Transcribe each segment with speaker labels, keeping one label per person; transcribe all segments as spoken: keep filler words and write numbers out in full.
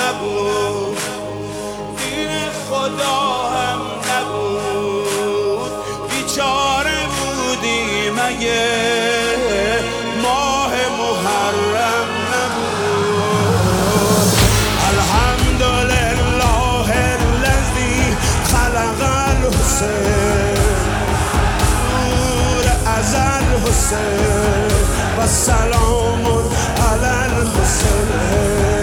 Speaker 1: نبود، دین خدا هم نبود. بیچاره بودی مگه ماه محرم نبود. الحمدلله الذی خلق الحسین نور ازل حسین و سلام علی الحسین.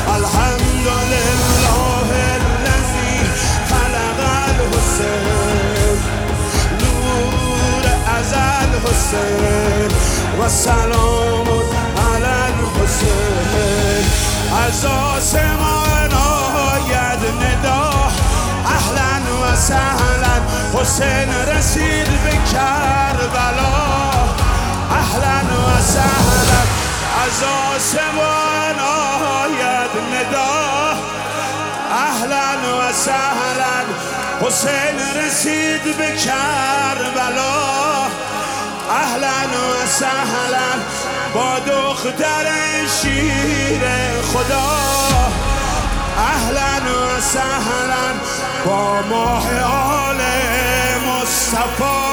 Speaker 1: الحمدلله الذی خلق الحسین نور ازل حسین و سلام علی الحسین. از آسمان آید ندا اهلا و سهلا، حسین رسید به کربلا اهلا و سهلا. از آسمان آید ندا اهلا و سهلا، حسین رسید به کربلا اهلا و سهلا. با دختر شیر خدا اهلا و سهلا، با ماه آل مصطفی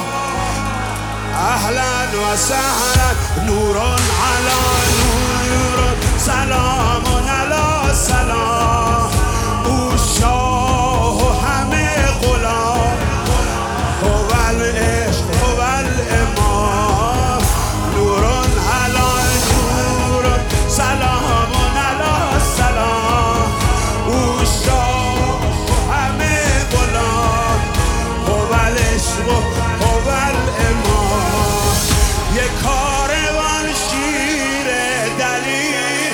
Speaker 1: اهلا و سهلا. نوران علی نور، سلام علی سلام. او شاه و همه غلام، هو العشق هو الامام. نوران علی نور، سلام علی سلام. او شاه و همه غلام، هو العشق هو الامام. یک کاروان شیر دلیر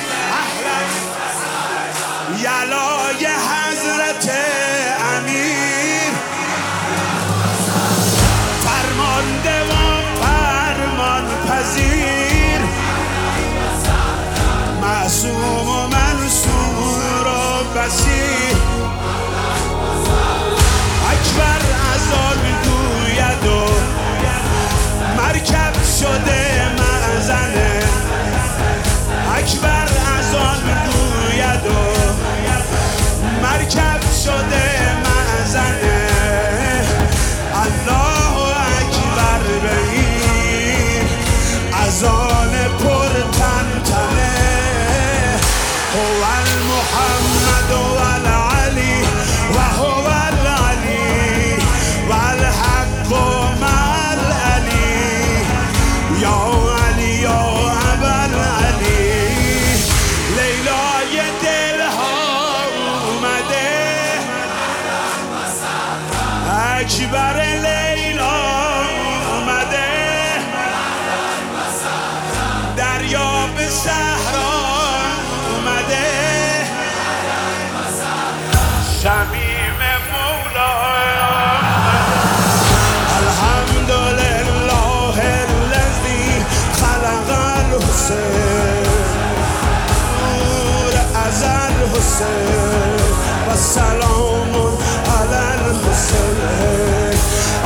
Speaker 1: یلای حضرت امیر، فرمان دوام فرمان پذیر، معصوم و منصور و بصیر. اکبر از آن گوید و مرکب شده مأذنه، اکبر از آن گوید و مرکب شده مأذنه. الله اکبر بگیر از آن پر تنتنه. هو المحمد و العلی و هو العلی و الحق مع العلی. یا علی یا ابوالعلی. لیلای دلها اومده، اکبر لیلا اومده. دریا به صحرا اومده، شمیم مولا. الحمدلله الذی خلق الحسین نور ازل حسین و سلام علی الحسین.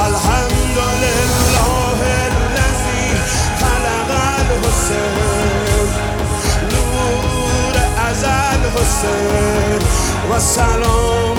Speaker 1: الحمدلله الذی خلق الحسین نور ازل حسین و سلام